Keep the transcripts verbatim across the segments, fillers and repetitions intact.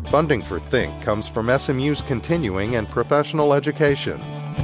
Funding for Think comes from S M U's continuing and professional education.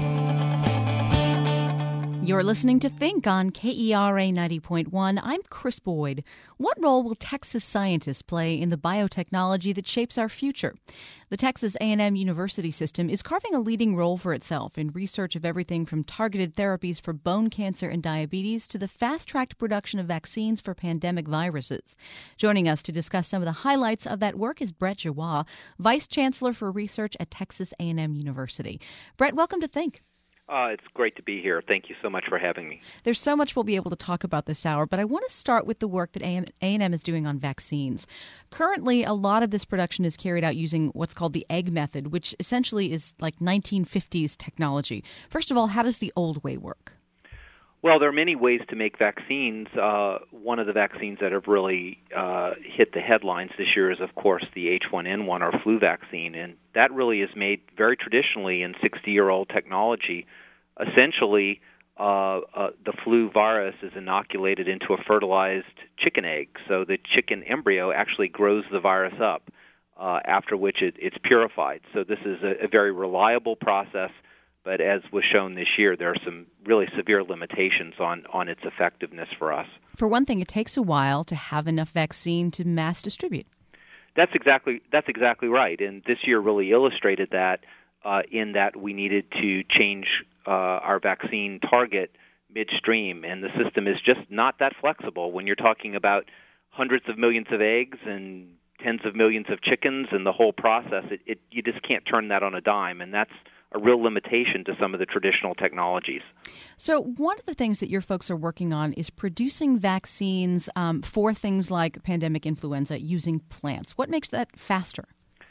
You're listening to Think on K E R A ninety point one. I'm Chris Boyd. What role will Texas scientists play in the biotechnology that shapes our future? The Texas A and M University system is carving a leading role for itself in research of everything from targeted therapies for bone cancer and diabetes to the fast-tracked production of vaccines for pandemic viruses. Joining us to discuss some of the highlights of that work is Brett Giroir, Vice Chancellor for Research at Texas A and M University. Brett, welcome to Think. Uh, it's great to be here. Thank you so much for having me. There's so much we'll be able to talk about this hour, but I want to start with the work that A and M is doing on vaccines. Currently, a lot of this production is carried out using what's called the egg method, which essentially is like nineteen fifties technology. First of all, how does the old way work? Well, there are many ways to make vaccines. Uh, one of the vaccines that have really uh, hit the headlines this year is, of course, the H one N one, or flu vaccine, and that really is made very traditionally in sixty-year-old technology. Essentially, uh, uh, the flu virus is inoculated into a fertilized chicken egg, so the chicken embryo actually grows the virus up, uh, after which it, it's purified. So this is a, a very reliable process. But as was shown this year, there are some really severe limitations on, on its effectiveness for us. For one thing, it takes a while to have enough vaccine to mass distribute. That's exactly that's exactly right. And this year really illustrated that uh, in that we needed to change uh, our vaccine target midstream. And the system is just not that flexible. When you're talking about hundreds of millions of eggs and tens of millions of chickens and the whole process, it, it you just can't turn that on a dime. And that's a real limitation to some of the traditional technologies. So one of the things that your folks are working on is producing vaccines um, for things like pandemic influenza using plants. What makes that faster?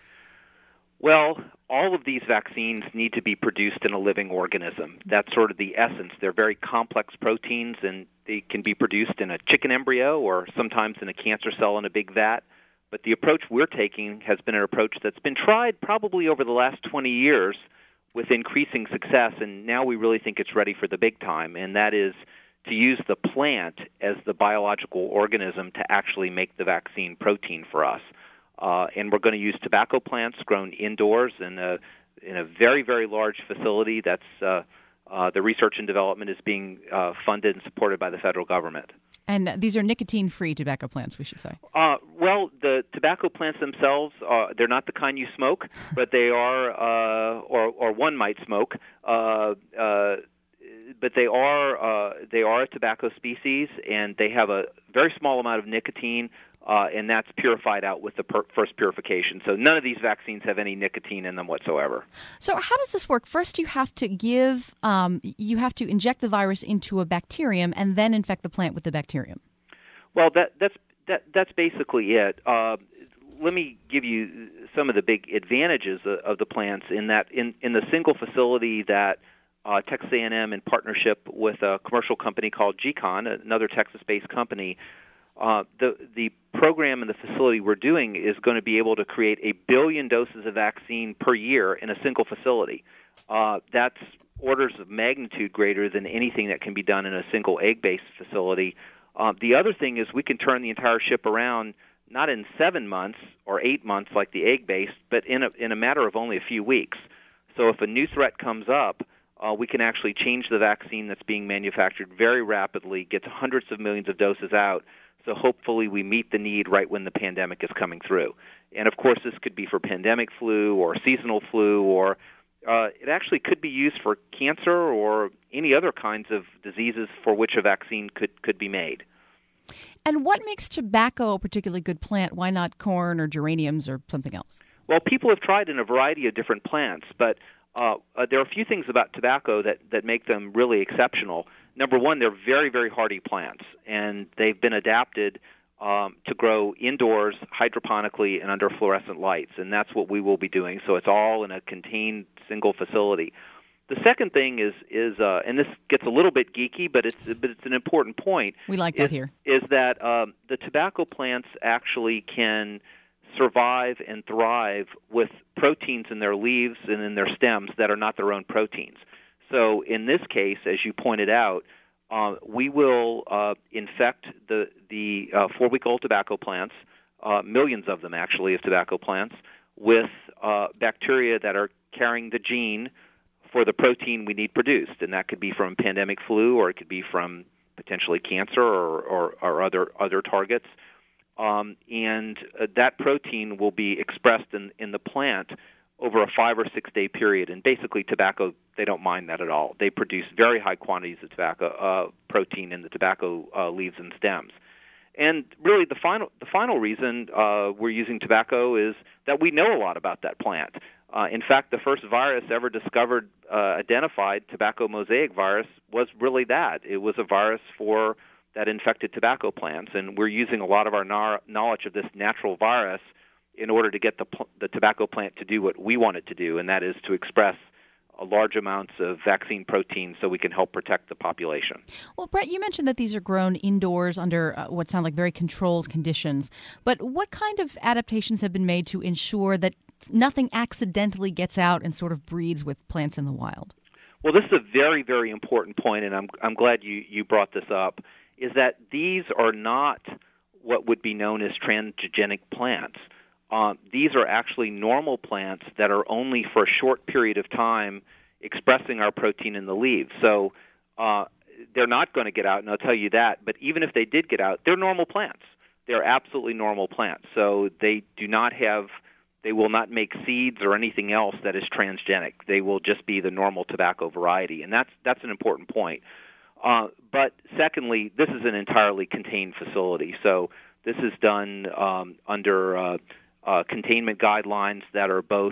Well, all of these vaccines need to be produced in a living organism. That's sort of the essence. They're very complex proteins, and they can be produced in a chicken embryo or sometimes in a cancer cell in a big vat. But the approach we're taking has been an approach that's been tried probably over the last twenty years with increasing success, and now we really think it's ready for the big time, and that is to use the plant as the biological organism to actually make the vaccine protein for us. Uh, and we're going to use tobacco plants grown indoors in a, in a very, very large facility that's uh, uh, the research and development is being uh, funded and supported by the federal government. And these are nicotine-free tobacco plants, we should say. Uh, well, the tobacco plants themselves, uh, they're not the kind you smoke, but they are, uh, or, or one might smoke, uh, uh, but they are, uh, they are a tobacco species, and they have a very small amount of nicotine, uh, and that's purified out with the per- first purification. So none of these vaccines have any nicotine in them whatsoever. So how does this work? First, you have to give, um, you have to inject the virus into a bacterium and then infect the plant with the bacterium. Well, that, that's that, that's basically it. Uh, let me give you some of the big advantages of, of the plants in that in, in the single facility that uh, Texas A and M in partnership with a commercial company called G CON, another Texas-based company, Uh, the the program and the facility we're doing is going to be able to create a billion doses of vaccine per year in a single facility. Uh, that's orders of magnitude greater than anything that can be done in a single egg-based facility. Uh, the other thing is we can turn the entire ship around not in seven months or eight months like the egg-based, but in a, in a matter of only a few weeks. So if a new threat comes up, uh, we can actually change the vaccine that's being manufactured very rapidly, get hundreds of millions of doses out. So hopefully we meet the need right when the pandemic is coming through. And, of course, this could be for pandemic flu or seasonal flu, or uh, it actually could be used for cancer or any other kinds of diseases for which a vaccine could, could be made. And what makes tobacco a particularly good plant? Why not corn or geraniums or something else? Well, people have tried in a variety of different plants, but uh, uh, there are a few things about tobacco that, that make them really exceptional. Number one, they're very, very hardy plants, and they've been adapted um, to grow indoors hydroponically and under fluorescent lights, and that's what we will be doing. So it's all in a contained single facility. The second thing is, is uh, and this gets a little bit geeky, but it's but it's an important point. We like that is, here. Is that um, the tobacco plants actually can survive and thrive with proteins in their leaves and in their stems that are not their own proteins. So in this case, as you pointed out, uh, we will uh, infect the, the uh, four-week-old tobacco plants, uh, millions of them actually of tobacco plants, with uh, bacteria that are carrying the gene for the protein we need produced, and that could be from pandemic flu, or it could be from potentially cancer or, or, or other other targets. Um, and uh, that protein will be expressed in, in the plant over a five or six day period. And basically, tobacco, they don't mind that at all. They produce very high quantities of tobacco uh, protein in the tobacco uh, leaves and stems. And really, the final the final reason uh, we're using tobacco is that we know a lot about that plant. Uh, in fact, the first virus ever discovered, uh, identified, tobacco mosaic virus, was really that. It was a virus for that infected tobacco plants, and we're using a lot of our no- knowledge of this natural virus in order to get the, pl- the tobacco plant to do what we want it to do, and that is to express a large amounts of vaccine protein so we can help protect the population. Well, Brett, you mentioned that these are grown indoors under uh, what sound like very controlled conditions, but what kind of adaptations have been made to ensure that nothing accidentally gets out and sort of breeds with plants in the wild? Well, this is a very, very important point, and I'm I'm glad you, you brought this up, is that these are not what would be known as transgenic plants. Uh, these are actually normal plants that are only for a short period of time expressing our protein in the leaves. So uh, they're not going to get out, and I'll tell you that, but even if they did get out, they're normal plants. They're absolutely normal plants. So they do not have... They will not make seeds or anything else that is transgenic. They will just be the normal tobacco variety, and that's that's an important point. Uh, but secondly, this is an entirely contained facility, so this is done um, under uh, uh, containment guidelines that are both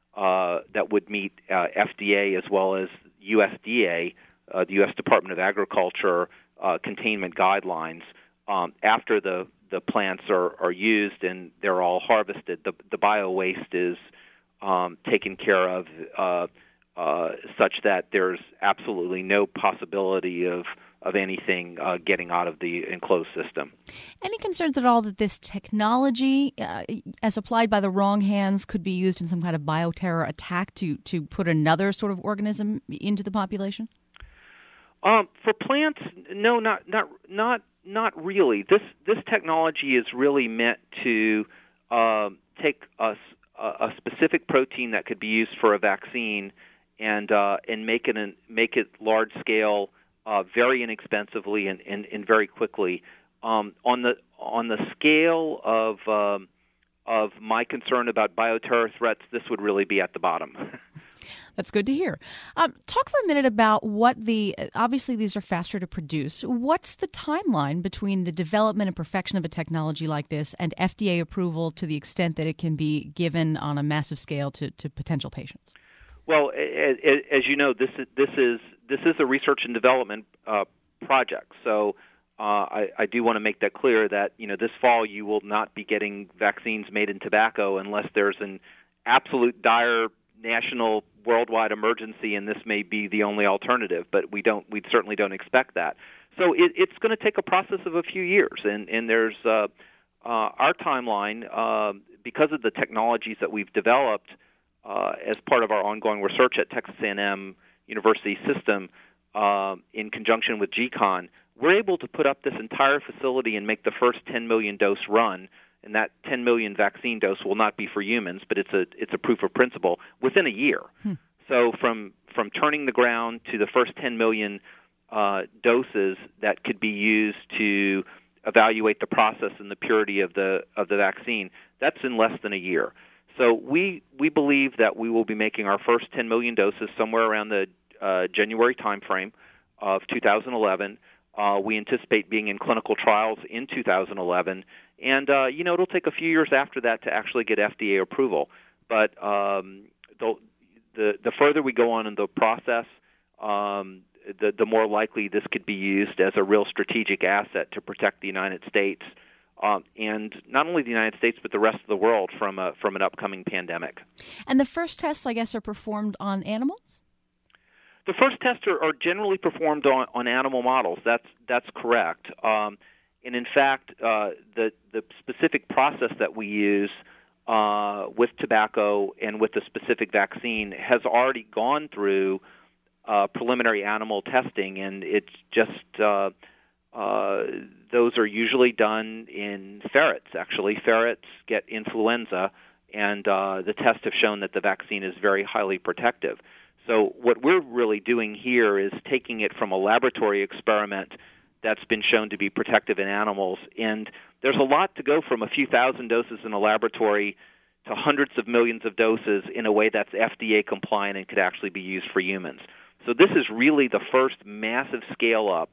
uh, that would meet uh, F D A as well as U S D A, uh, the U S Department of Agriculture uh, containment guidelines. Um, after the the plants are, are used and they're all harvested, the, the bio-waste is um, taken care of uh, uh, such that there's absolutely no possibility of, of anything uh, getting out of the enclosed system. Any concerns at all that this technology, uh, as applied by the wrong hands, could be used in some kind of bioterror attack to, to put another sort of organism into the population? Um, for plants, no, not not not not really. This this technology is really meant to uh, take a, a specific protein that could be used for a vaccine and uh, and make it an, make it large scale, uh, very inexpensively and, and, and very quickly. Um, on the on the scale of um, of my concern about bioterror threats, this would really be at the bottom. That's good to hear. Um, talk for a minute about what the, obviously these are faster to produce. What's the timeline between the development and perfection of a technology like this and F D A approval to the extent that it can be given on a massive scale to, to potential patients? Well, as you know, this is, this is, this is a research and development uh, project. So uh, I, I do want to make that clear that, you know, this fall you will not be getting vaccines made in tobacco unless there's an absolute dire national worldwide emergency, and this may be the only alternative, but we don't, we certainly don't expect that. So it, it's going to take a process of a few years, and, and there's uh, uh, our timeline, uh, because of the technologies that we've developed uh, as part of our ongoing research at Texas A and M University System uh, in conjunction with G CON, we're able to put up this entire facility and make the first ten million dose run. And that ten million vaccine dose will not be for humans, but it's a it's a proof of principle within a year. Hmm. So from from turning the ground to the first ten million uh, doses that could be used to evaluate the process and the purity of the of the vaccine, that's in less than a year. So we we believe that we will be making our first ten million doses somewhere around the uh, January timeframe of two thousand eleven. Uh, we anticipate being in clinical trials in two thousand eleven. And, uh, you know, it'll take a few years after that to actually get F D A approval. But um, the, the the further we go on in the process, um, the, the more likely this could be used as a real strategic asset to protect the United States, um, and not only the United States, but the rest of the world from a, from an upcoming pandemic. And the first tests, I guess, are performed on animals? The first tests are, are generally performed on, on animal models. That's that's correct. Um, And in fact, uh, the the specific process that we use uh, with tobacco and with the specific vaccine has already gone through uh, preliminary animal testing, and it's just uh, uh, those are usually done in ferrets. Actually, ferrets get influenza, and uh, the tests have shown that the vaccine is very highly protective. So what we're really doing here is taking it from a laboratory experiment that's been shown to be protective in animals, and there's a lot to go from a few thousand doses in a laboratory to hundreds of millions of doses in a way that's F D A compliant and could actually be used for humans. So this is really the first massive scale-up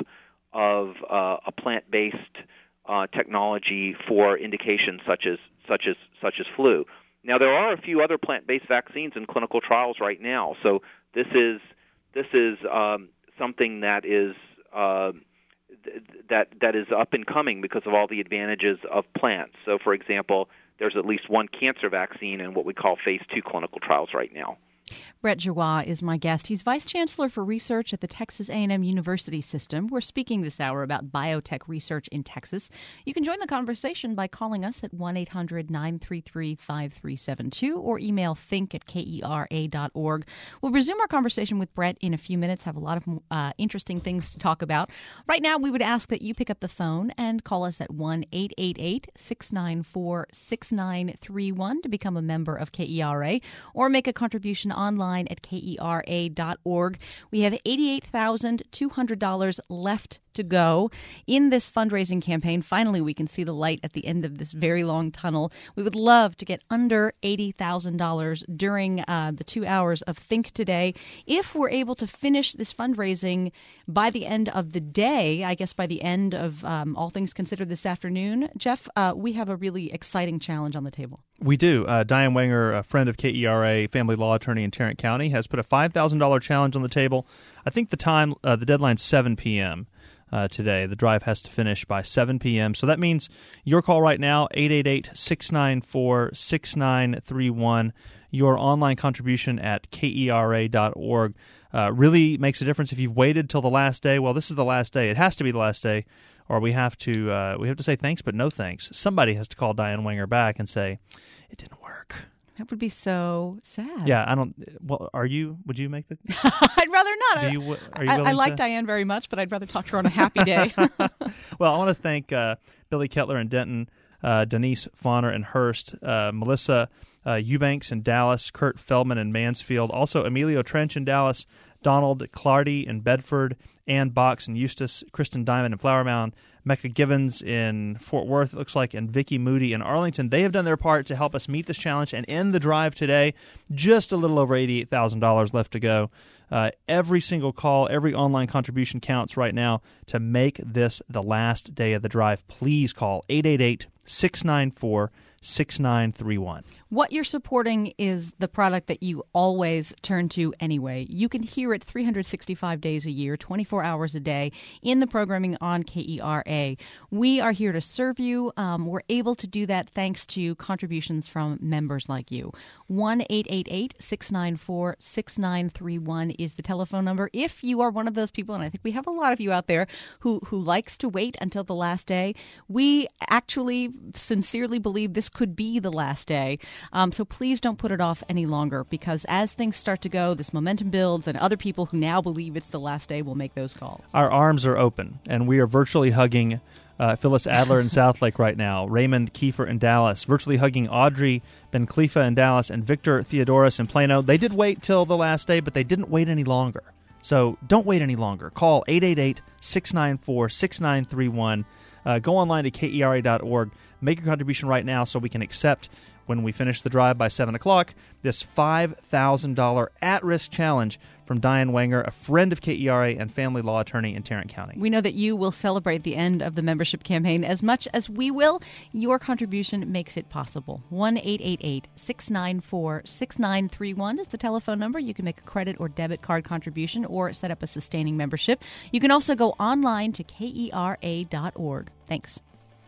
of uh, a plant-based uh, technology for indications such as such as such as flu. Now, there are a few other plant-based vaccines in clinical trials right now. So this is this is um, something that is uh, th- that that is up and coming because of all the advantages of plants. So, for example, there's at least one cancer vaccine in what we call phase two clinical trials right now. Brett Giroir is my guest. He's Vice Chancellor for Research at the Texas A and M University System. We're speaking this hour about biotech research in Texas. You can join the conversation by calling us at one eight hundred nine three three five three seven two or email think at kera dot org. We'll resume our conversation with Brett in a few minutes, have a lot of uh, interesting things to talk about. Right now, we would ask that you pick up the phone and call us at one eight eight eight six nine four six nine three one to become a member of K E R A or make a contribution online at kera dot org. We have eighty-eight thousand two hundred dollars left to go in this fundraising campaign. Finally, we can see the light at the end of this very long tunnel. We would love to get under eighty thousand dollars during uh, the two hours of Think today. If we're able to finish this fundraising by the end of the day, I guess by the end of um, All Things Considered this afternoon, Jeff, uh, we have a really exciting challenge on the table. We do. Uh, Diane Wenger, a friend of K E R A, family law attorney in Tarrant County, has put a five thousand dollars challenge on the table. I think the time, uh, the deadline's seven p.m. Uh, today. The drive has to finish by seven p.m. So that means your call right now, eight eight eight six nine four six nine three one. Your online contribution at kera dot org uh, really makes a difference. If you've waited till the last day, well, this is the last day. It has to be the last day, or we have to uh, we have to say thanks, but no thanks. Somebody has to call Diane Wenger back and say, it didn't work. That would be so sad. Yeah, I don't. Well, are you? Would you make the? I'd rather not. Do you? Are you I, willing I like to? Diane very much, but I'd rather talk to her on a happy day. Well, I want to thank uh, Billy Kettler in Denton, uh, Denise Fauner in Hurst, uh, Melissa uh, Eubanks in Dallas, Kurt Feldman in Mansfield, also Emilio Trench in Dallas, Donald Clardy in Bedford, Ann Box in Eustis, Kristen Diamond in Flower Mound, Mecca Givens in Fort Worth, it looks like, and Vicki Moody in Arlington. They have done their part to help us meet this challenge and end the drive today. Just a little over eighty-eight thousand dollars left to go. Uh, every single call, every online contribution counts right now to make this the last day of the drive. Please call eight eight eight six nine four six nine three one. What you're supporting is the product that you always turn to anyway. You can hear it three hundred sixty-five days a year, twenty-four hours a day in the programming on K E R A. We are here to serve you. Um, we're able to do that thanks to contributions from members like you. one eight eight eight six nine four six nine three one is the telephone number. If you are one of those people, and I think we have a lot of you out there who, who likes to wait until the last day, we actually sincerely believe this could be the last day. Um, so please don't put it off any longer, because as things start to go, this momentum builds, and other people who now believe it's the last day will make those calls. Our arms are open, and we are virtually hugging uh, Phyllis Adler in Southlake right now, Raymond Kiefer in Dallas, virtually hugging Audrey Ben Khalifa in Dallas, and Victor Theodoros in Plano. They did wait till the last day, but they didn't wait any longer. So don't wait any longer. Call eight eight eight six nine four six nine three one. Uh, go online to kera dot org. Make your contribution right now so we can accept, when we finish the drive by seven o'clock, this five thousand dollars at-risk challenge from Diane Wenger, a friend of K E R A and family law attorney in Tarrant County. We know that you will celebrate the end of the membership campaign as much as we will. Your contribution makes it possible. one eight eight eight six nine four six nine three one is the telephone number. You can make a credit or debit card contribution or set up a sustaining membership. You can also go online to kera dot org. Thanks.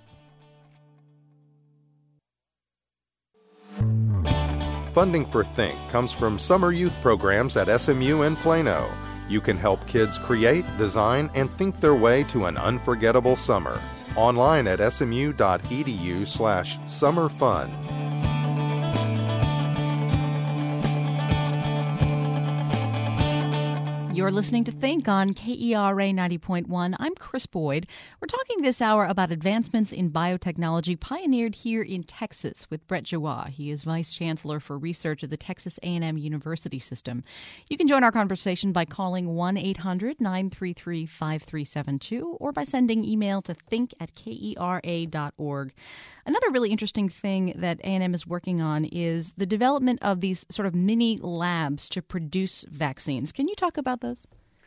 Funding for Think comes from summer youth programs at S M U in Plano. You can help kids create, design, and think their way to an unforgettable summer. Online at smu.edu slash summer fun. You're listening to Think on K E R A ninety point one. I'm Chris Boyd. We're talking this hour about advancements in biotechnology pioneered here in Texas with Brett Giroir. He is Vice Chancellor for Research at the Texas A and M University System. You can join our conversation by calling one eight hundred nine three three five three seven two or by sending email to think at kera dot org. Another really interesting thing that A and M is working on is the development of these sort of mini labs to produce vaccines. Can you talk about those?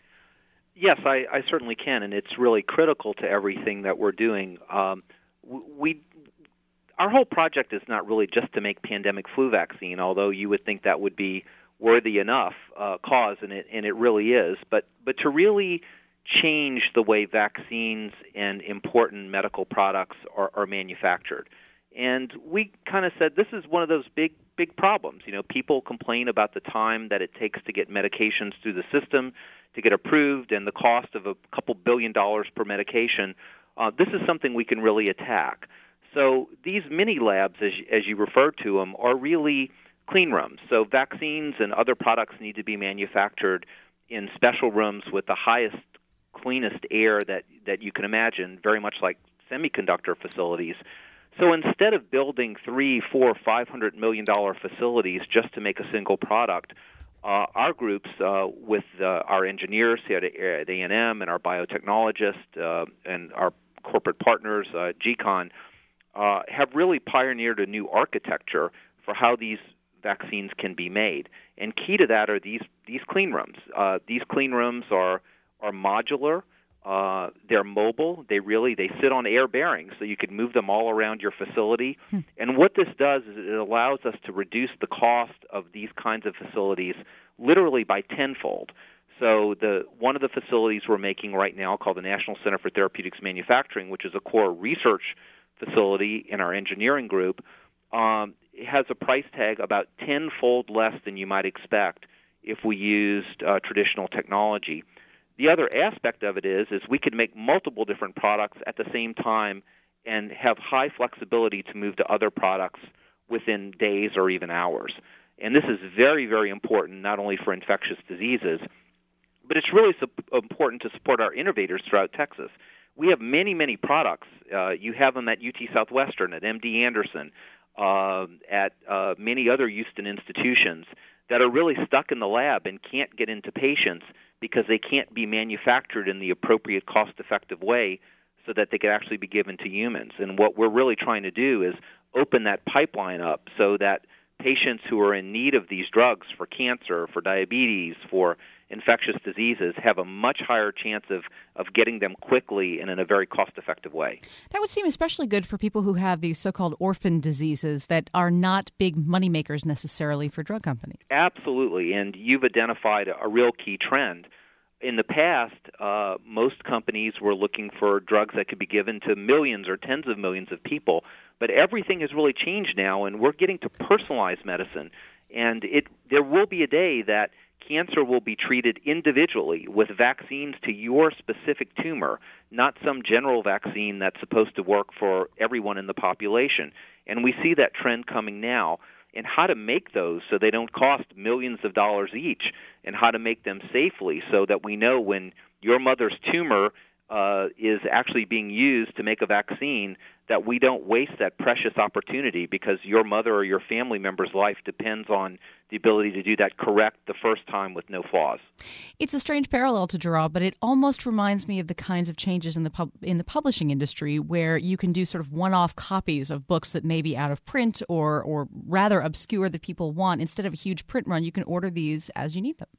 Yes, I, I certainly can, and it's really critical to everything that we're doing. Um, we, our whole project is not really just to make pandemic flu vaccine, although you would think that would be worthy enough uh, cause, and it and it really is. But but to really change the way vaccines and important medical products are, are manufactured. And we kind of said this is one of those big, big problems. You know, people complain about the time that it takes to get medications through the system, to get approved, and the cost of a couple billion dollars per medication. Uh, this is something we can really attack. So these mini labs, as, as you referred to them, are really clean rooms. So vaccines and other products need to be manufactured in special rooms with the highest, cleanest air that, that you can imagine, very much like semiconductor facilities. So instead of building three, four, five hundred million dollar facilities just to make a single product, uh, our groups, uh, with uh, our engineers here at A and M and our biotechnologists uh, and our corporate partners, uh, G CON, uh, have really pioneered a new architecture for how these vaccines can be made. And key to that are these these clean rooms. Uh, these clean rooms are are modular. Uh, they're mobile. They really they sit on air bearings, so you can move them all around your facility. Hmm. And what this does is it allows us to reduce the cost of these kinds of facilities literally by tenfold. So the one of the facilities we're making right now, called the National Center for Therapeutics Manufacturing, which is a core research facility in our engineering group, um, has a price tag about tenfold less than you might expect if we used uh, traditional technology. The other aspect of it is, is we could make multiple different products at the same time and have high flexibility to move to other products within days or even hours. And this is very, very important, not only for infectious diseases, but it's really su- important to support our innovators throughout Texas. We have many, many products. Uh, you have them at U T Southwestern, at M D Anderson, uh, at uh, many other Houston institutions that are really stuck in the lab and can't get into patients because they can't be manufactured in the appropriate cost-effective way so that they could actually be given to humans. And what we're really trying to do is open that pipeline up so that patients who are in need of these drugs for cancer, for diabetes, for infectious diseases have a much higher chance of, of getting them quickly and in a very cost-effective way. That would seem especially good for people who have these so-called orphan diseases that are not big moneymakers necessarily for drug companies. Absolutely, and you've identified a real key trend. In the past, uh, most companies were looking for drugs that could be given to millions or tens of millions of people, but everything has really changed now, and we're getting to personalized medicine. And it there will be a day that cancer will be treated individually with vaccines to your specific tumor, not some general vaccine that's supposed to work for everyone in the population. And we see that trend coming now. And how to make those so they don't cost millions of dollars each, and how to make them safely so that we know when your mother's tumor uh, is actually being used to make a vaccine, that we don't waste that precious opportunity because your mother or your family member's life depends on the ability to do that correct the first time with no flaws. It's a strange parallel to draw, but it almost reminds me of the kinds of changes in the pub- in the publishing industry where you can do sort of one-off copies of books that may be out of print or, or rather obscure that people want. Instead of a huge print run, you can order these as you need them.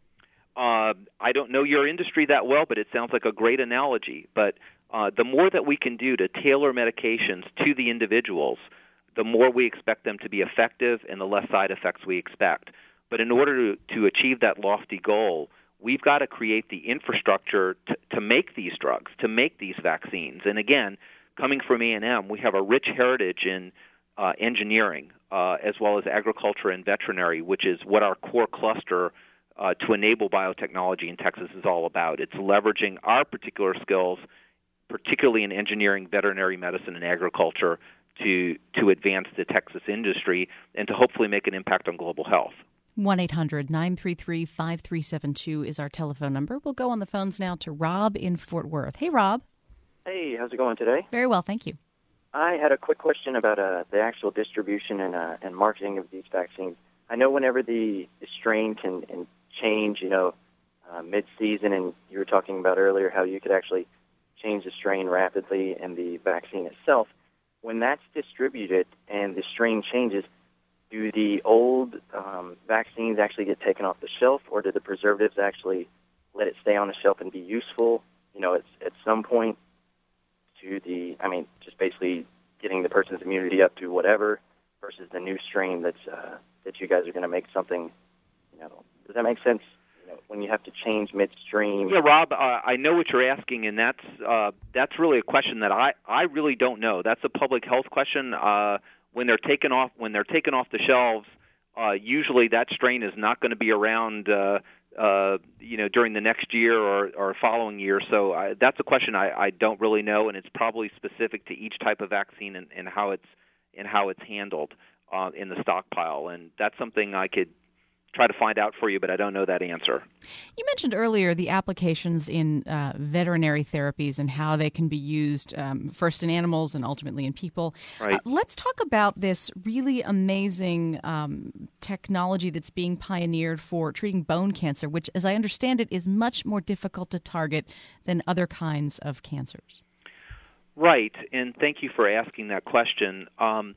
Uh, I don't know your industry that well, but it sounds like a great analogy. But uh, the more that we can do to tailor medications to the individuals, the more we expect them to be effective and the less side effects we expect. But in order to, to achieve that lofty goal, we've got to create the infrastructure to, to make these drugs, to make these vaccines. And again, coming from A and M, we have a rich heritage in uh, engineering uh, as well as agriculture and veterinary, which is what our core cluster Uh, to enable biotechnology in Texas is all about. It's leveraging our particular skills, particularly in engineering, veterinary medicine, and agriculture, to to advance the Texas industry and to hopefully make an impact on global health. one eight hundred nine three three five three seven two is our telephone number. We'll go on the phones now to Rob in Fort Worth. Hey, Rob. Hey, how's it going today? Very well, thank you. I had a quick question about uh, the actual distribution and uh, and marketing of these vaccines. I know whenever the, the strain can, can change, you know, uh, mid-season, and you were talking about earlier how you could actually change the strain rapidly and the vaccine itself. When that's distributed and the strain changes, do the old um, vaccines actually get taken off the shelf, or do the preservatives actually let it stay on the shelf and be useful, you know, at, at some point to the, I mean, just basically getting the person's immunity up to whatever versus the new strain that's uh, that you guys are going to make something, you know, does that make sense? You know, when you have to change midstream. Yeah, Rob, uh, I know what you're asking, and that's uh, that's really a question that I, I really don't know. That's a public health question. Uh, when they're taken off when they're taken off the shelves, uh, usually that strain is not going to be around, uh, uh, you know, during the next year or, or following year. So I, that's a question I, I don't really know, and it's probably specific to each type of vaccine and, and how it's and how it's handled uh, in the stockpile. And that's something I could try to find out for you, but I don't know that answer. You mentioned earlier the applications in uh, veterinary therapies and how they can be used um, first in animals and ultimately in people. Right. Uh, let's talk about this really amazing um, technology that's being pioneered for treating bone cancer, which, as I understand it, is much more difficult to target than other kinds of cancers. Right, and thank you for asking that question. Um,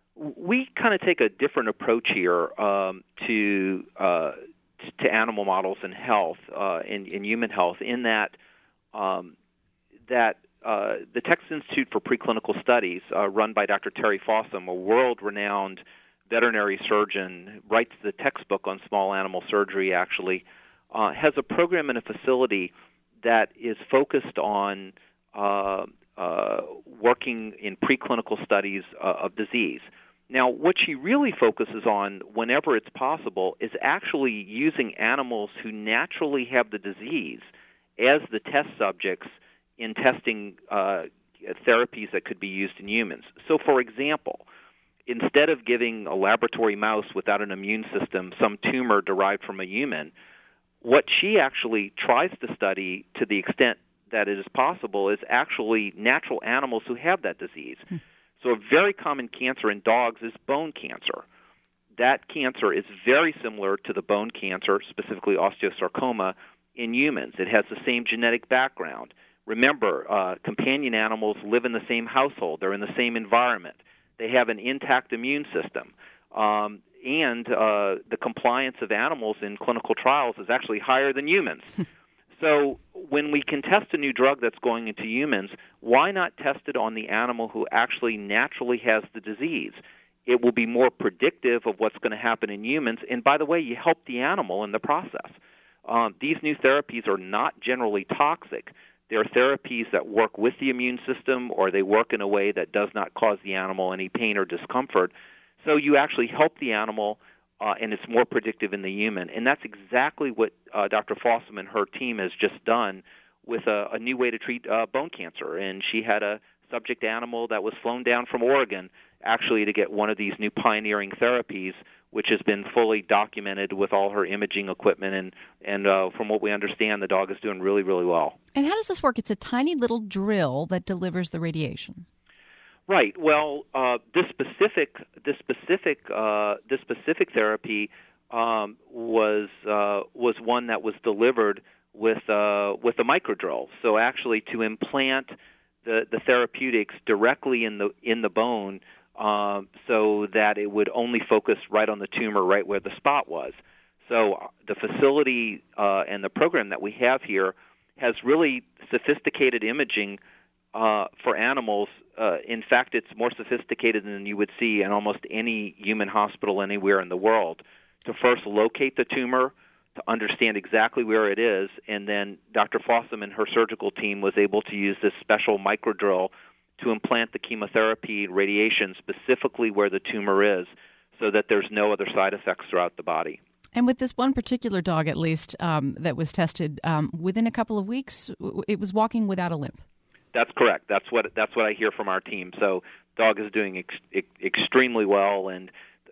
we kind of take a different approach here um, to uh, to animal models and health, uh, in, in human health, in that um, that uh, the Texas Institute for Preclinical Studies, uh, run by Doctor Terry Fossum, a world-renowned veterinary surgeon, writes the textbook on small animal surgery, actually, uh, has a program in a facility that is focused on uh, uh, working in preclinical studies uh, of disease. Now, what she really focuses on whenever it's possible is actually using animals who naturally have the disease as the test subjects in testing uh, therapies that could be used in humans. So, for example, instead of giving a laboratory mouse without an immune system some tumor derived from a human, what she actually tries to study to the extent that it is possible is actually natural animals who have that disease. Hmm. So a very common cancer in dogs is bone cancer. That cancer is very similar to the bone cancer, specifically osteosarcoma, in humans. It has the same genetic background. Remember, uh, companion animals live in the same household. They're in the same environment. They have an intact immune system. Um, and uh, the compliance of animals in clinical trials is actually higher than humans. So when we can test a new drug that's going into humans, why not test it on the animal who actually naturally has the disease? It will be more predictive of what's going to happen in humans. And by the way, you help the animal in the process. Um, these new therapies are not generally toxic. They're therapies that work with the immune system, or they work in a way that does not cause the animal any pain or discomfort. So you actually help the animal, Uh, and it's more predictive in the human. And that's exactly what uh, Doctor Fossum and her team has just done with a, a new way to treat uh, bone cancer. And she had a subject animal that was flown down from Oregon actually to get one of these new pioneering therapies, which has been fully documented with all her imaging equipment. And, and uh, from what we understand, the dog is doing really, really well. And how does this work? It's a tiny little drill that delivers the radiation. Right. Well, uh, this specific this specific uh, this specific therapy um, was uh, was one that was delivered with uh, with a microdrill. So actually, to implant the, the therapeutics directly in the in the bone, uh, so that it would only focus right on the tumor, right where the spot was. So the facility uh, and the program that we have here has really sophisticated imaging uh, for animals. Uh, in fact, it's more sophisticated than you would see in almost any human hospital anywhere in the world, to first locate the tumor, to understand exactly where it is, and then Doctor Fossum and her surgical team was able to use this special microdrill to implant the chemotherapy radiation specifically where the tumor is, so that there's no other side effects throughout the body. And with this one particular dog, at least, um, that was tested, um, within a couple of weeks, it was walking without a limp. That's correct. That's what that's what I hear from our team. So, dog is doing ex- ex- extremely well, and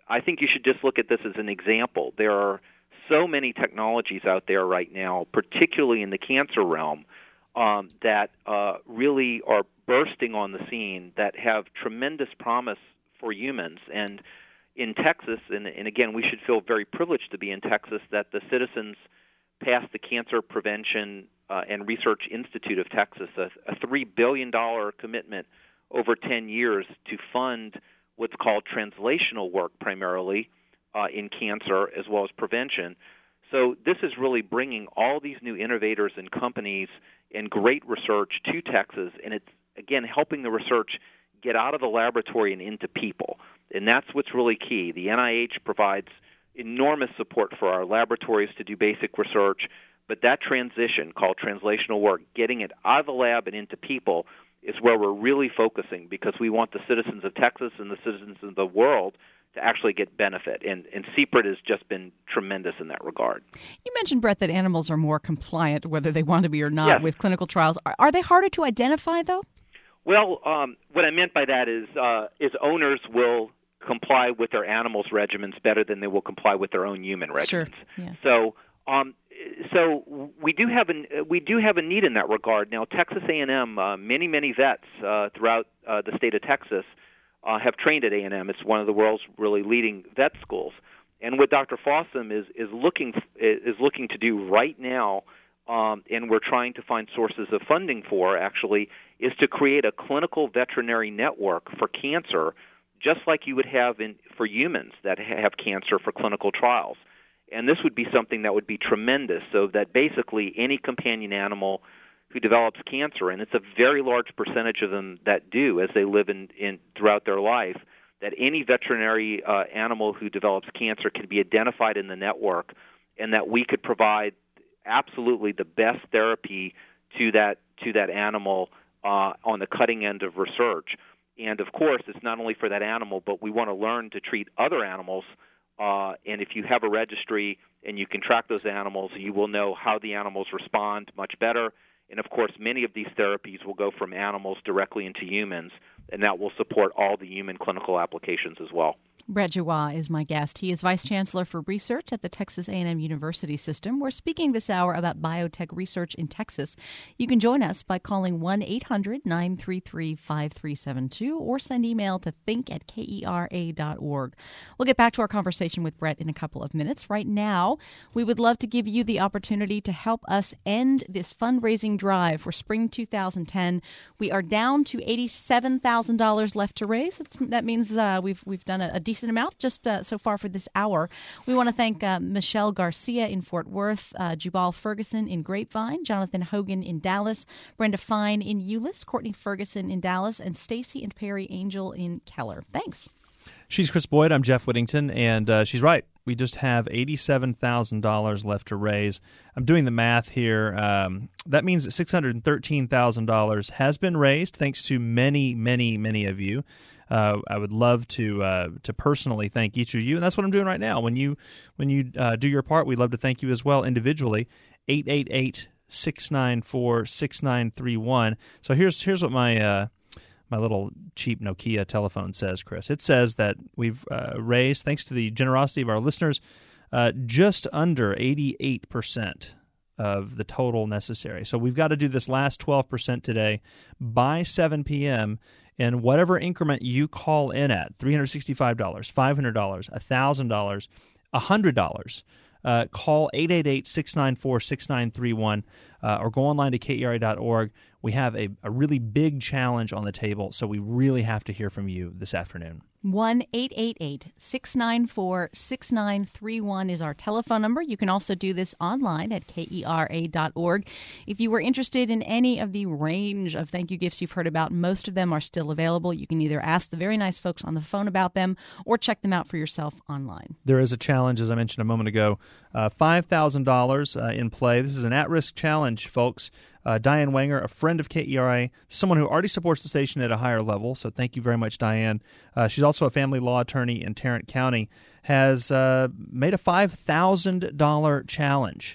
I think you should just look at this as an example. There are so many technologies out there right now, particularly in the cancer realm, um, that uh, really are bursting on the scene that have tremendous promise for humans. And in Texas, and, and again, we should feel very privileged to be in Texas, that the citizens passed the Cancer Prevention uh, and Research Institute of Texas, a, a three billion dollars commitment over ten years to fund what's called translational work primarily uh, in cancer as well as prevention. So this is really bringing all these new innovators and companies and great research to Texas, and it's, again, helping the research get out of the laboratory and into people. And that's what's really key. The N I H provides enormous support for our laboratories to do basic research, but that transition called translational work, getting it out of the lab and into people, is where we're really focusing, because we want the citizens of Texas and the citizens of the world to actually get benefit. And, and C P R I T has just been tremendous in that regard. You mentioned, Brett, that animals are more compliant, whether they want to be or not, yes. with clinical trials. Are, are they harder to identify, though? Well, um, what I meant by that is, uh, is owners will comply with their animals' regimens better than they will comply with their own human regimens. Sure. Yeah. So, um, so we do have a we do have a need in that regard. Now, Texas A and M, uh, many many vets uh, throughout uh, the state of Texas uh, have trained at A and M. It's one of the world's really leading vet schools. And what Doctor Fossum is is looking is looking to do right now, um, and we're trying to find sources of funding for, actually, is to create a clinical veterinary network for cancer, just like you would have in for humans that have cancer for clinical trials. And this would be something that would be tremendous, so that basically any companion animal who develops cancer, and it's a very large percentage of them that do as they live in, in throughout their life, that any veterinary uh, animal who develops cancer can be identified in the network, and that we could provide absolutely the best therapy to that to that animal uh, on the cutting end of research. And, of course, it's not only for that animal, but we want to learn to treat other animals. Uh, and if you have a registry and you can track those animals, you will know how the animals respond much better. And, of course, many of these therapies will go from animals directly into humans, and that will support all the human clinical applications as well. Brett Giroir is my guest. He is Vice Chancellor for Research at the Texas A and M University System. We're speaking this hour about biotech research in Texas. You can join us by calling one eight hundred nine three three five three seven two or send email to think at kera dot org. We'll get back to our conversation with Brett in a couple of minutes. Right now, we would love to give you the opportunity to help us end this fundraising drive for spring two thousand ten. We are down to eighty-seven thousand dollars left to raise. That's, that means uh, we've we've done a, a decent amount just uh, so far for this hour. We want to thank uh, Michelle Garcia in Fort Worth, uh, Jubal Ferguson in Grapevine, Jonathan Hogan in Dallas, Brenda Fine in Euless, Courtney Ferguson in Dallas, and Stacy and Perry Angel in Keller. Thanks. She's Chris Boyd. I'm Jeff Whittington, and uh, she's right. We just have eighty-seven thousand dollars left to raise. I'm doing the math here. Um, that means that six hundred thirteen thousand dollars has been raised, thanks to many, many, many of you. Uh, I would love to uh, to personally thank each of you, and that's what I'm doing right now. When you when you uh, do your part, we'd love to thank you as well individually. eight eight eight, six nine four, six nine three one. So here's here's what my uh, my little cheap Nokia telephone says, Chris. It says that we've uh, raised, thanks to the generosity of our listeners, uh, just under eighty-eight percent of the total necessary. So we've got to do this last twelve percent today by seven p.m., and whatever increment you call in at, three hundred sixty-five dollars, five hundred dollars, one thousand dollars, one hundred dollars, uh, call eight eight eight, six nine four, six nine three one uh, or go online to K E R A dot org. We have a, a really big challenge on the table, so we really have to hear from you this afternoon. one eight eight eight, six nine four, six nine three one is our telephone number. You can also do this online at K E R A dot org. If you were interested in any of the range of thank you gifts you've heard about, most of them are still available. You can either ask the very nice folks on the phone about them or check them out for yourself online. There is a challenge, as I mentioned a moment ago, uh, five thousand dollars uh, in play. This is an at-risk challenge, folks. Uh, Diane Wanger, a friend of K E R A, someone who already supports the station at a higher level, so thank you very much, Diane. Uh, she's also a family law attorney in Tarrant County, has uh, made a five thousand dollars challenge.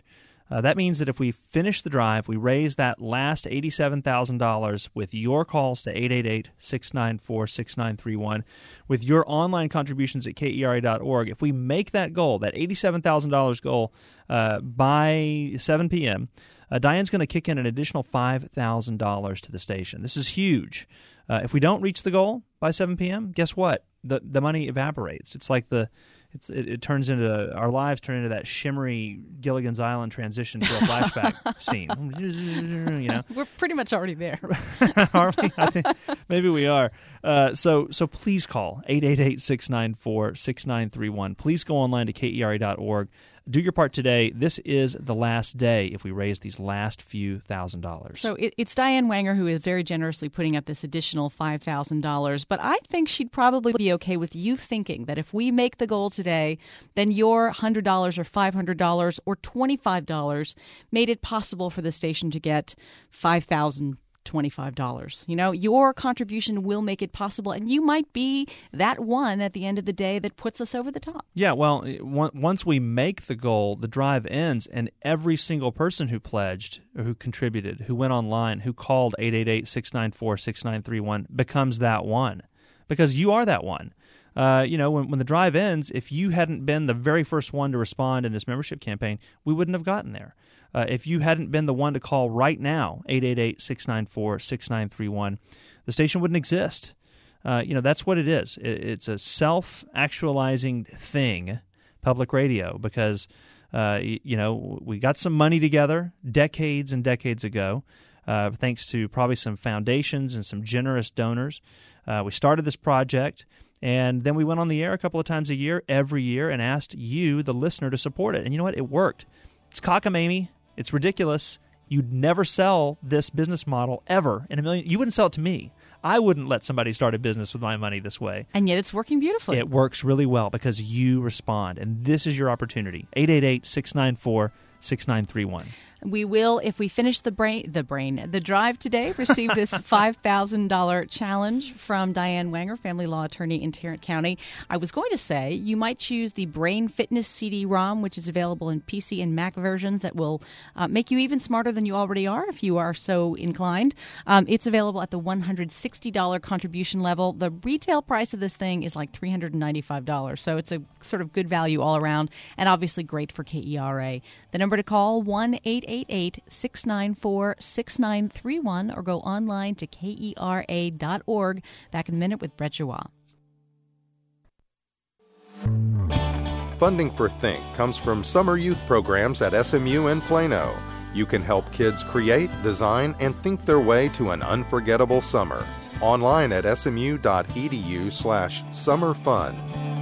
Uh, that means that if we finish the drive, we raise that last eighty-seven thousand dollars with your calls to eight eight eight, six nine four, six nine three one, with your online contributions at K E R A dot org. If we make that goal, that eighty-seven thousand dollars goal, uh, by seven p.m., uh, Diane's going to kick in an additional five thousand dollars to the station. This is huge. Uh, if we don't reach the goal by seven p.m., guess what? The the money evaporates. It's like the It's, it, it turns into, our lives turn into that shimmery Gilligan's Island transition to a flashback scene. You know, we're pretty much already there. Are we? I think maybe we are. Uh, so so please call eight eight eight, six nine four, six nine three one. Please go online to K E R A dot org. Do your part today. This is the last day if we raise these last few thousand dollars. So it, it's Diane Wanger who is very generously putting up this additional five thousand dollars. But I think she'd probably be okay with you thinking that if we make the goal today, then your one hundred dollars or five hundred dollars or twenty-five dollars made it possible for the station to get five thousand twenty-five dollars. You know, your contribution will make it possible, and you might be that one at the end of the day that puts us over the top. Yeah, well, once we make the goal, the drive ends, and every single person who pledged, or who contributed, who went online, who called eight eight eight, six nine four, six nine three one becomes that one, because you are that one. Uh, you know, when, when the drive ends, if you hadn't been the very first one to respond in this membership campaign, we wouldn't have gotten there. Uh, if you hadn't been the one to call right now, eight eight eight, six nine four, six nine three one, the station wouldn't exist. Uh, you know, that's what it is. It, it's a self-actualizing thing, public radio, because, uh, you, you know, we got some money together decades and decades ago, uh, thanks to probably some foundations and some generous donors. Uh, we started this project, and then we went on the air a couple of times a year, every year, and asked you, the listener, to support it. And you know what? It worked. It's cockamamie. It's ridiculous. You'd never sell this business model ever in a million. You wouldn't sell it to me. I wouldn't let somebody start a business with my money this way. And yet it's working beautifully. It works really well because you respond. And this is your opportunity. eight eight eight, six nine four, six nine three one. We will, if we finish the brain, the brain, the drive today, receive this five thousand dollars challenge from Diane Wanger, family law attorney in Tarrant County. I was going to say you might choose the Brain Fitness C D ROM, which is available in P C and Mac versions that will uh, make you even smarter than you already are if you are so inclined. Um, it's available at the one hundred sixty dollars contribution level. The retail price of this thing is like three hundred ninety-five dollars, so it's a sort of good value all around and obviously great for K E R A. The number to call, one eight eight eight, six nine four, six nine three one, or go online to K E R A dot org. Back in a minute with Brett Joie. Funding for Think comes from summer youth programs at S M U in Plano. You can help kids create, design, and think their way to an unforgettable summer. Online at smu.edu slash summer fun.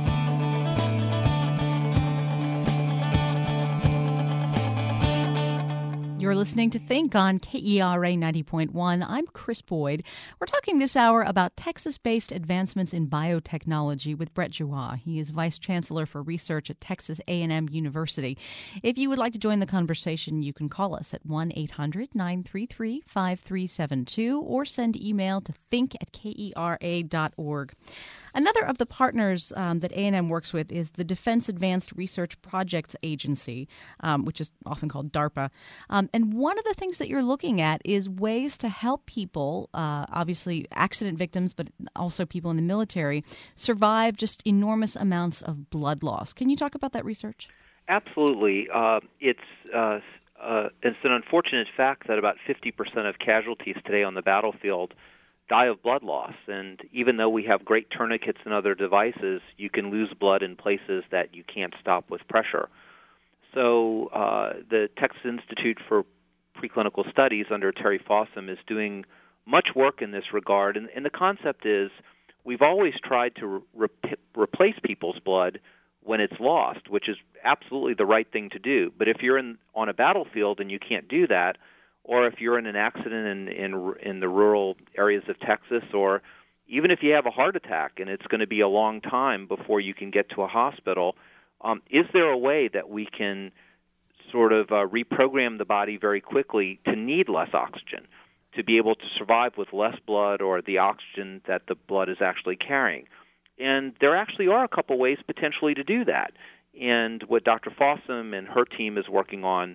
You're listening to Think on K E R A ninety point one. I'm Chris Boyd. We're talking this hour about Texas-based advancements in biotechnology with Brett Joie. He is Vice Chancellor for Research at Texas A and M University. If you would like to join the conversation, you can call us at one eight hundred, nine three three, five three seven two or send email to think at K E R A dot org. Another of the partners um, that A and M works with is the Defense Advanced Research Projects Agency, um, which is often called DARPA. Um, and one of the things that you're looking at is ways to help people, uh, obviously accident victims, but also people in the military, survive just enormous amounts of blood loss. Can you talk about that research? Absolutely. Uh, it's uh, uh, it's an unfortunate fact that about fifty percent of casualties today on the battlefield die of blood loss. And even though we have great tourniquets and other devices, you can lose blood in places that you can't stop with pressure. So uh, the Texas Institute for Preclinical Studies under Terry Fossum is doing much work in this regard. And, and the concept is we've always tried to re- replace people's blood when it's lost, which is absolutely the right thing to do. But if you're in, on a battlefield and you can't do that, or if you're in an accident in, in in the rural areas of Texas, or even if you have a heart attack and it's going to be a long time before you can get to a hospital, um, is there a way that we can sort of uh, reprogram the body very quickly to need less oxygen, to be able to survive with less blood or the oxygen that the blood is actually carrying? And there actually are a couple ways potentially to do that. And what Doctor Fossum and her team is working on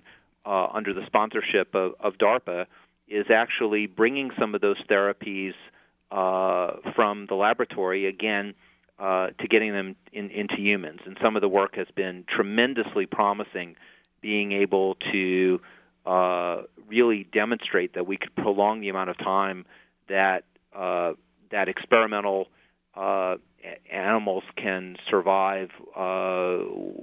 uh, under the sponsorship of, of DARPA, is actually bringing some of those therapies uh, from the laboratory, again, uh, to getting them in, into humans. And some of the work has been tremendously promising, being able to uh, really demonstrate that we could prolong the amount of time that uh, that experimental uh, animals can survive uh,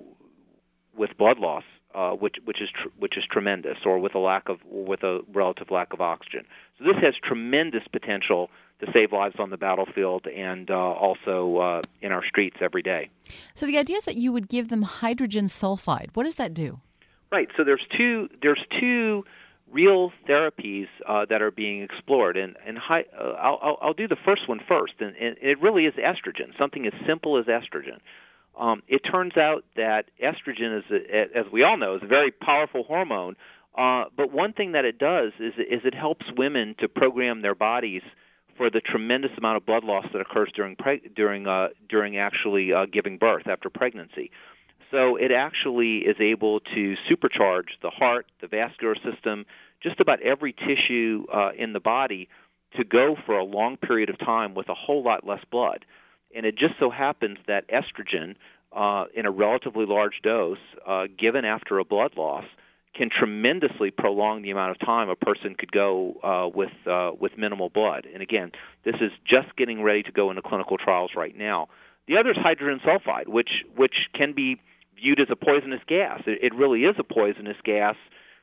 with blood loss, uh, which which is tr- which is tremendous, or with a lack of with a relative lack of oxygen. So this has tremendous potential to save lives on the battlefield and uh, also uh, in our streets every day. So the idea is that you would give them hydrogen sulfide. What does that do? Right. So there's two there's two real therapies uh, that are being explored, and and high, uh, I'll I'll do the first one first, and, and it really is estrogen. Something as simple as estrogen. Um, it turns out that estrogen is, a, as we all know, is a very powerful hormone. Uh, but one thing that it does is is it helps women to program their bodies for the tremendous amount of blood loss that occurs during preg- during uh, during actually uh, giving birth after pregnancy. So it actually is able to supercharge the heart, the vascular system, just about every tissue uh, in the body to go for a long period of time with a whole lot less blood. And it just so happens that estrogen, uh, in a relatively large dose, uh, given after a blood loss, can tremendously prolong the amount of time a person could go uh, with uh, with minimal blood. And again, this is just getting ready to go into clinical trials right now. The other is hydrogen sulfide, which which can be viewed as a poisonous gas. It, it really is a poisonous gas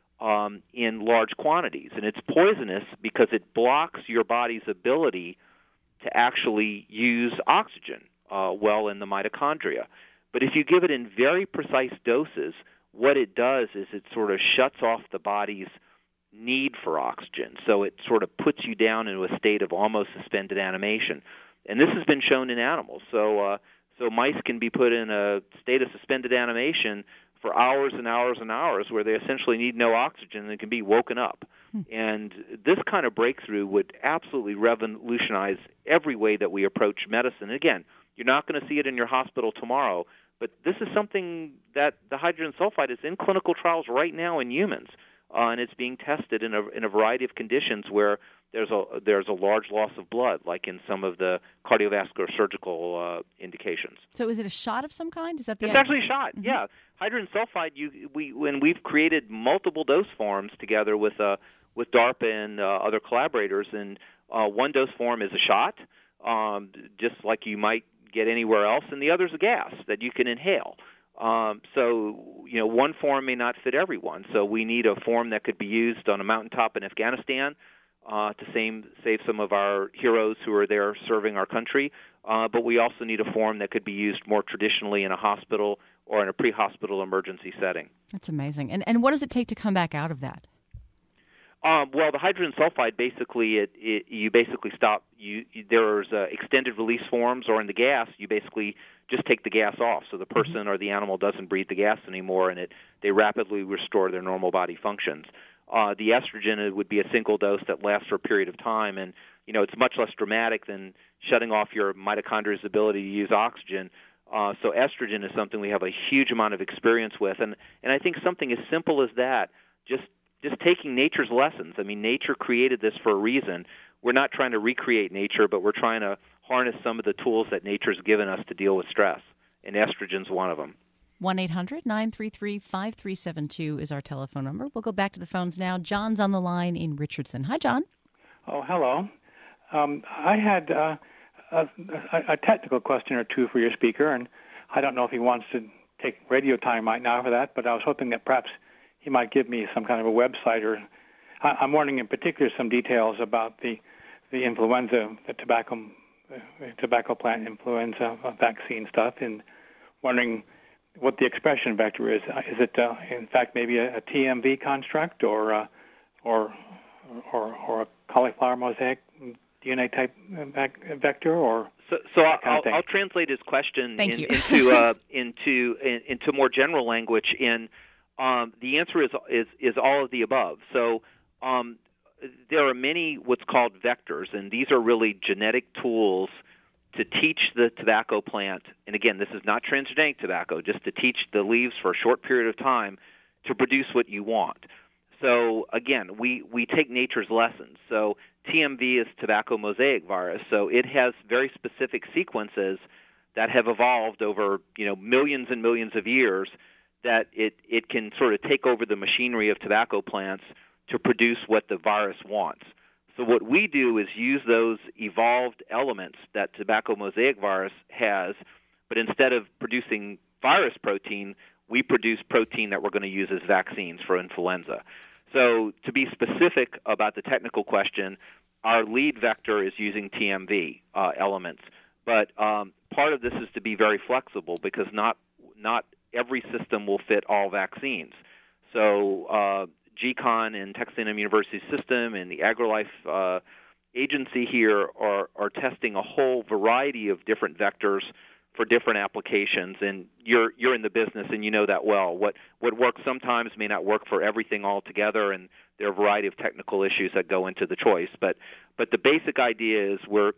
um, in large quantities, and it's poisonous because it blocks your body's ability to actually use oxygen uh, well in the mitochondria. But if you give it in very precise doses, what it does is it sort of shuts off the body's need for oxygen. So it sort of puts you down into a state of almost suspended animation. And this has been shown in animals. So uh, so mice can be put in a state of suspended animation for hours and hours and hours where they essentially need no oxygen and can be woken up. Hmm. And this kind of breakthrough would absolutely revolutionize every way that we approach medicine. Again, you're not going to see it in your hospital tomorrow, but this is something that the hydrogen sulfide is in clinical trials right now in humans, uh, and it's being tested in a in a variety of conditions where there's a there's a large loss of blood, like in some of the cardiovascular surgical uh, indications. So, is it a shot of some kind? Is that the It's idea? actually a shot. Mm-hmm. Yeah, hydrogen sulfide. You we when we've created multiple dose forms together with uh with DARPA and uh, other collaborators, and uh, one dose form is a shot, um, just like you might get anywhere else, and the other is a gas that you can inhale. Um, so, you know, one form may not fit everyone. So we need a form that could be used on a mountaintop in Afghanistan uh, to save, save some of our heroes who are there serving our country. Uh, but we also need a form that could be used more traditionally in a hospital or in a pre-hospital emergency setting. That's amazing. And and what does it take to come back out of that? Um, well, the hydrogen sulfide, basically, it, it you basically stop. You, you there's uh, extended release forms, or in the gas, you basically just take the gas off, so the person mm-hmm. or the animal doesn't breathe the gas anymore, and it they rapidly restore their normal body functions. Uh, the estrogen, it would be a single dose that lasts for a period of time, and you know it's much less dramatic than shutting off your mitochondria's ability to use oxygen. Uh, so estrogen is something we have a huge amount of experience with, and and I think something as simple as that, just Just taking nature's lessons. I mean, nature created this for a reason. We're not trying to recreate nature, but we're trying to harness some of the tools that nature's given us to deal with stress, and estrogen's one of them. one eight hundred nine three three five three seven two is our telephone number. We'll go back to the phones now. John's on the line in Richardson. Hi, John. Oh, hello. Um, I had uh, a, a technical question or two for your speaker, and I don't know if he wants to take radio time right now for that, but I was hoping that perhaps he might give me some kind of a website, or I'm wanting in particular some details about the the influenza, the tobacco the tobacco plant influenza vaccine stuff, and wondering what the expression vector is. Is it uh, in fact maybe a, a T M V construct, or uh, or or or a cauliflower mosaic D N A type vector, or so? So I'll, I'll, I'll translate his question in, into uh, into in, into more general language. In Um, the answer is, is is all of the above. So um, there are many what's called vectors, and these are really genetic tools to teach the tobacco plant, and again, this is not transgenic tobacco, just to teach the leaves for a short period of time to produce what you want. So again, we, we take nature's lessons. So T M V is tobacco mosaic virus, so it has very specific sequences that have evolved over, you know, millions and millions of years that it, it can sort of take over the machinery of tobacco plants to produce what the virus wants. So what we do is use those evolved elements that tobacco mosaic virus has, but instead of producing virus protein, we produce protein that we're going to use as vaccines for influenza. So to be specific about the technical question, our lead vector is using T M V uh, elements. But um, part of this is to be very flexible because not not every system will fit all vaccines. So uh, G CON and Texas A and M University System and the AgriLife uh, agency here are, are testing a whole variety of different vectors for different applications, and you're you're in the business and you know that well. What what works sometimes may not work for everything altogether, and there are a variety of technical issues that go into the choice. But but the basic idea is we're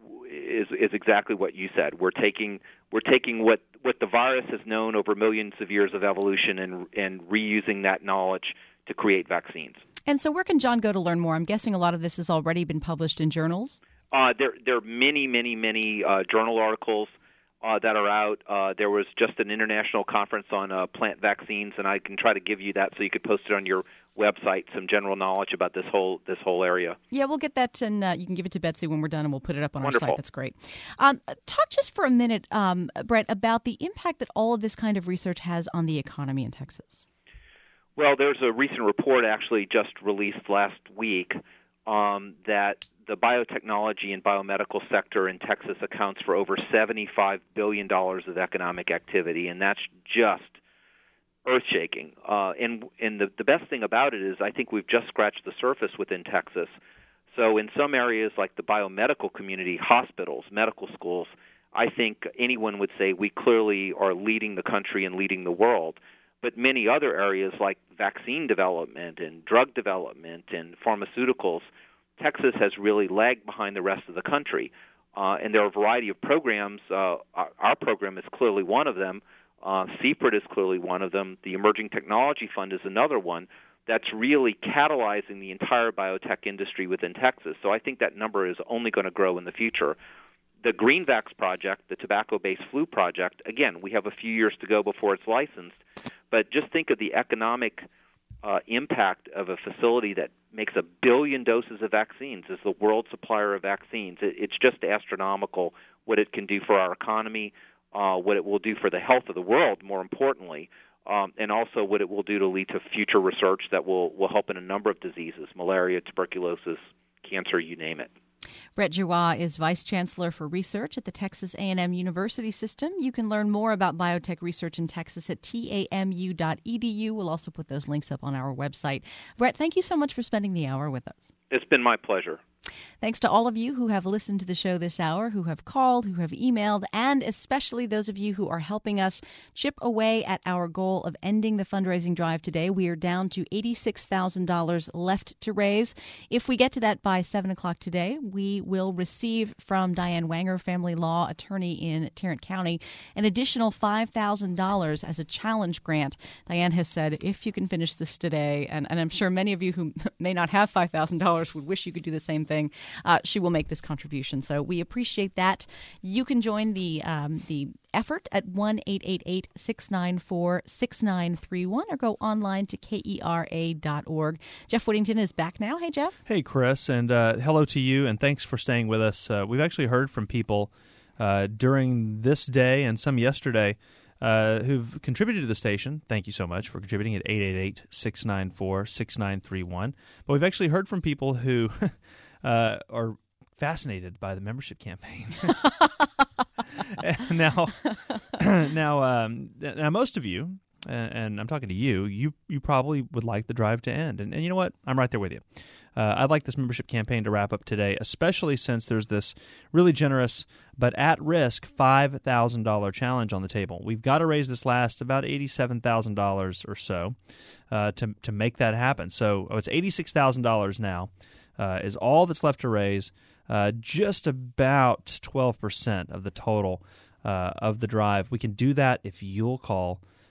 is is exactly what you said. We're taking we're taking what, what the virus has known over millions of years of evolution and and reusing that knowledge to create vaccines. And so where can John go to learn more? I'm guessing a lot of this has already been published in journals. Uh, there there are many many many uh, journal articles Uh, that are out. Uh, there was just an international conference on uh, plant vaccines, and I can try to give you that so you could post it on your website, some general knowledge about this whole this whole area. Yeah, we'll get that, and uh, you can give it to Betsy when we're done, and we'll put it up on Wonderful. our site. That's great. Um, talk just for a minute, um, Brett, about the impact that all of this kind of research has on the economy in Texas. Well, there's a recent report actually just released last week um, that the biotechnology and biomedical sector in Texas accounts for over seventy-five billion dollars of economic activity, and that's just earth-shaking. Uh, and and the, the best thing about it is I think we've just scratched the surface within Texas. So in some areas like the biomedical community, hospitals, medical schools, I think anyone would say we clearly are leading the country and leading the world. But many other areas like vaccine development and drug development and pharmaceuticals, Texas has really lagged behind the rest of the country, uh, and there are a variety of programs. Uh, our, our program is clearly one of them. Uh, C P R I T is clearly one of them. The Emerging Technology Fund is another one that's really catalyzing the entire biotech industry within Texas. So I think that number is only going to grow in the future. The GreenVax project, the tobacco-based flu project, again, we have a few years to go before it's licensed, but just think of the economic Uh, impact of a facility that makes a billion doses of vaccines, is the world supplier of vaccines. It, it's just astronomical what it can do for our economy, uh, what it will do for the health of the world, more importantly, um, and also what it will do to lead to future research that will, will help in a number of diseases, malaria, tuberculosis, cancer, you name it. Brett Giroir is Vice Chancellor for Research at the Texas A and M University System. You can learn more about biotech research in Texas at T A M U dot E D U. We'll also put those links up on our website. Brett, thank you so much for spending the hour with us. It's been my pleasure. Thanks to all of you who have listened to the show this hour, who have called, who have emailed, and especially those of you who are helping us chip away at our goal of ending the fundraising drive today. We are down to eighty-six thousand dollars left to raise. If we get to that by seven o'clock today, we will receive from Diane Wanger, family law attorney in Tarrant County, an additional five thousand dollars as a challenge grant. Diane has said, if you can finish this today, and, and I'm sure many of you who may not have five thousand dollars would wish you could do the same thing, uh, she will make this contribution. So we appreciate that. You can join the um, the effort at one eight eight eight, six nine four, six nine three one or go online to K E R A dot org. Jeff Whittington is back now. Hey, Jeff. Hey, Chris, and uh, hello to you, and thanks for staying with us. Uh, we've actually heard from people uh, during this day and some yesterday uh, who've contributed to the station. Thank you so much for contributing at eight eight eight, six nine four, six nine three one. But we've actually heard from people who uh, are fascinated by the membership campaign. now, now, um, now, most of you, and, and I'm talking to you, you you probably would like the drive to end. And, and you know what? I'm right there with you. Uh, I'd like this membership campaign to wrap up today, especially since there's this really generous but at-risk five thousand dollars challenge on the table. We've got to raise this last about eighty-seven thousand dollars or so uh, to, to make that happen. So oh, it's eighty-six thousand dollars now uh, is all that's left to raise. Uh, just about twelve percent of the total uh, of the drive. We can do that if you'll call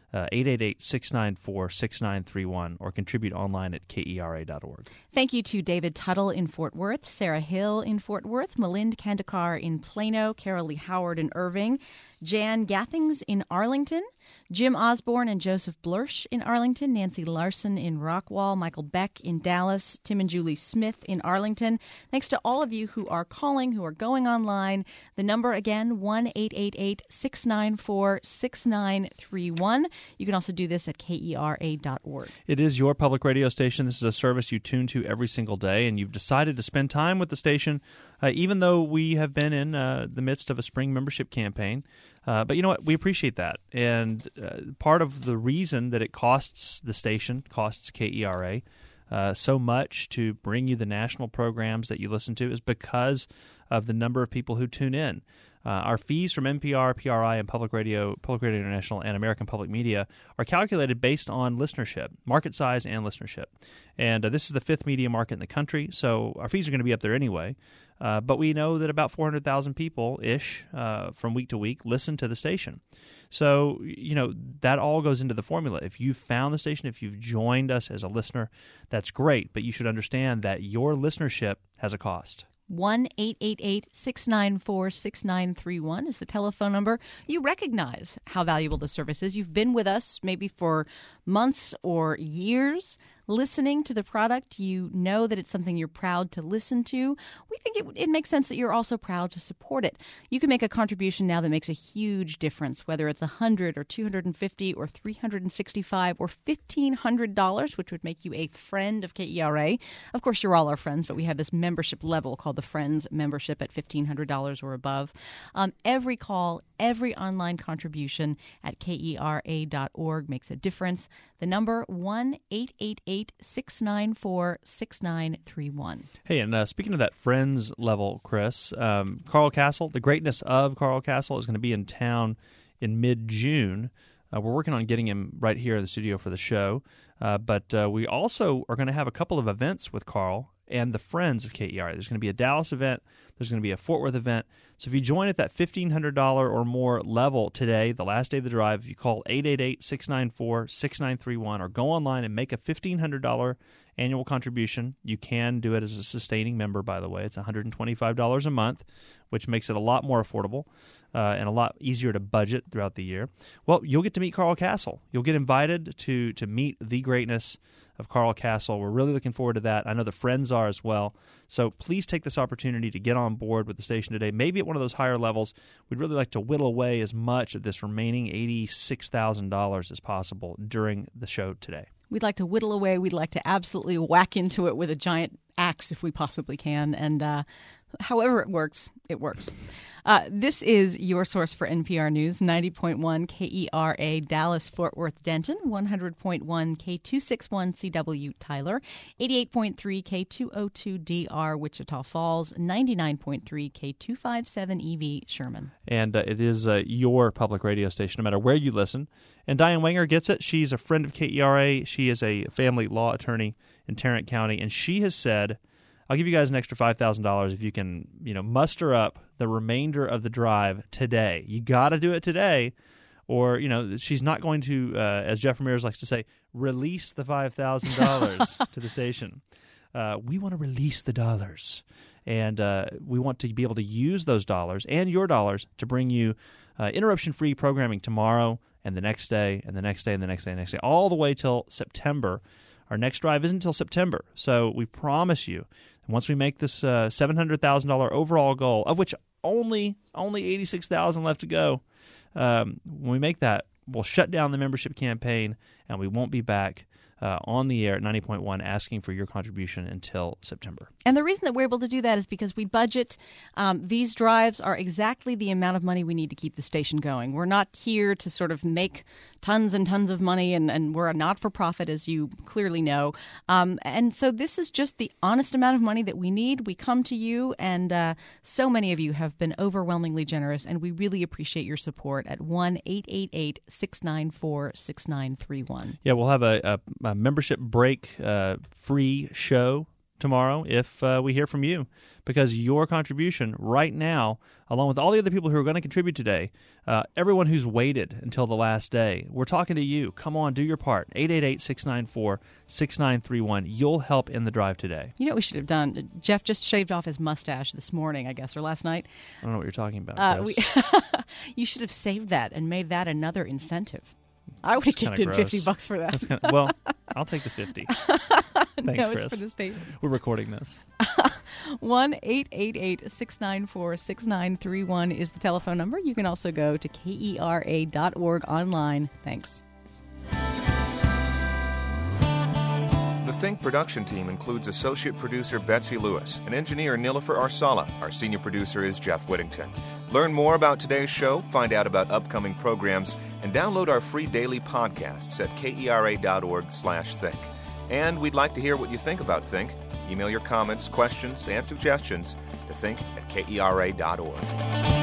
uh, eight eight eight, six nine four, six nine three one, or contribute online at K E R A dot org. Thank you to David Tuttle in Fort Worth, Sarah Hill in Fort Worth, Malind Kandekar in Plano, Carol Lee Howard in Irving, Jan Gathings in Arlington, Jim Osborne and Joseph Blursch in Arlington, Nancy Larson in Rockwall, Michael Beck in Dallas, Tim and Julie Smith in Arlington. Thanks to all of you who are calling, who are going online. The number again, one eight eight eight, six nine four, six nine three one. You can also do this at K E R A dot org. It is your public radio station. This is a service you tune to every single day, and you've decided to spend time with the station, uh, even though we have been in uh, the midst of a spring membership campaign. Uh, but you know what? We appreciate that. And uh, part of the reason that it costs the station, costs K E R A, uh, so much to bring you the national programs that you listen to is because of the number of people who tune in. Uh, our fees from N P R, P R I, and Public Radio, Public Radio International, and American Public Media are calculated based on listenership, market size, and listenership. And uh, this is the fifth media market in the country, so our fees are going to be up there anyway. Uh, but we know that about four hundred thousand people-ish uh, from week to week listen to the station. So, you know, that all goes into the formula. If you've found the station, if you've joined us as a listener, that's great. But you should understand that your listenership has a cost. one eight eight eight, six nine four, six nine three one is the telephone number. You recognize how valuable the service is. You've been with us maybe for months or years listening to the product. You know that it's something you're proud to listen to. We think it, it makes sense that you're also proud to support it. You can make a contribution now that makes a huge difference, whether it's one hundred dollars or two hundred fifty dollars or three hundred sixty-five dollars or fifteen hundred dollars, which would make you a friend of K E R A. Of course, you're all our friends, but we have this membership level called the Friends membership at fifteen hundred dollars or above. Um, every call, every online contribution at K E R A dot org makes a difference. The number, one eight eight eight, six nine four, six nine three one. Hey, and uh, speaking of that Friends level, Chris, um, Carl Kasell, the greatness of Carl Kasell, is going to be in town in mid-June. Uh, we're working on getting him right here in the studio for the show. Uh, but uh, we also are going to have a couple of events with Carl and the Friends of K E R A. There's going to be a Dallas event. There's going to be a Fort Worth event. So if you join at that fifteen hundred dollars or more level today, the last day of the drive, if you call eight eight eight, six nine four, six nine three one or go online and make a fifteen hundred dollars annual contribution. You can do it as a sustaining member, by the way. It's one hundred twenty-five dollars a month, which makes it a lot more affordable uh, and a lot easier to budget throughout the year. Well, you'll get to meet Carl Kasell. You'll get invited to to meet the greatness of Carl Kasell. We're really looking forward to that. I know the Friends are as well. So please take this opportunity to get on board with the station today. Maybe at one of those higher levels, we'd really like to whittle away as much of this remaining eighty-six thousand dollars as possible during the show today. We'd like to whittle away. We'd like to absolutely whack into it with a giant axe if we possibly can. And uh, however it works, it works. Uh, this is your source for N P R News, ninety point one K E R A Dallas, Fort Worth, Denton, one hundred point one K two sixty-one C W Tyler, eighty-eight point three K two oh two D R Wichita Falls, ninety-nine point three K two fifty-seven E V Sherman. And uh, it is uh, your public radio station, no matter where you listen. And Diane Wenger gets it. She's a friend of K E R A. She is a family law attorney in Tarrant County, and she has said, I'll give you guys an extra five thousand dollars if you can, you know, muster up the remainder of the drive today. You got to do it today, or, you know, she's not going to, uh, as Jeff Ramirez likes to say, release the five thousand dollars to the station. Uh, we want to release the dollars, and uh, we want to be able to use those dollars and your dollars to bring you uh, interruption-free programming tomorrow and the next day and the next day and the next day and the next day, all the way till September. Our next drive isn't until September, so we promise you, once we make this uh, seven hundred thousand dollars overall goal, of which only only eighty-six thousand dollars left to go, um, when we make that, we'll shut down the membership campaign, and we won't be back uh, on the air at ninety point one asking for your contribution until September. And the reason that we're able to do that is because we budget. Um, these drives are exactly the amount of money we need to keep the station going. We're not here to sort of make tons and tons of money, and, and we're a not-for-profit, as you clearly know. Um, and so this is just the honest amount of money that we need. We come to you, and uh, so many of you have been overwhelmingly generous, and we really appreciate your support at one eight eight eight, six nine four, six nine three one. Yeah, we'll have a, a, a membership break uh, free show tomorrow if uh, we hear from you, because your contribution right now, along with all the other people who are going to contribute today, uh, everyone who's waited until the last day, we're talking to you. Come on, do your part. eight eight eight, six nine four, six nine three one. You'll help in the drive today. You know what we should have done? Jeff just shaved off his mustache this morning, I guess, or last night. I don't know what you're talking about, Uh, Chris. we, you should have saved that and made that another incentive. I would have That's kinda kicked in gross. fifty bucks for that. That's kind of, well, I'll take the fifty. Thanks, no, Chris. it's for the state. We're recording this. one eight eight eight, six nine four, six nine three one is the telephone number. You can also go to K E R A dot org online. Thanks. The Think production team includes associate producer Betsy Lewis and engineer Nilofer Arsala. Our senior producer is Jeff Whittington. Learn more about today's show, find out about upcoming programs, and download our free daily podcasts at K E R A dot org slash think. And we'd like to hear what you think about Think. Email your comments, questions, and suggestions to think at K E R A dot org.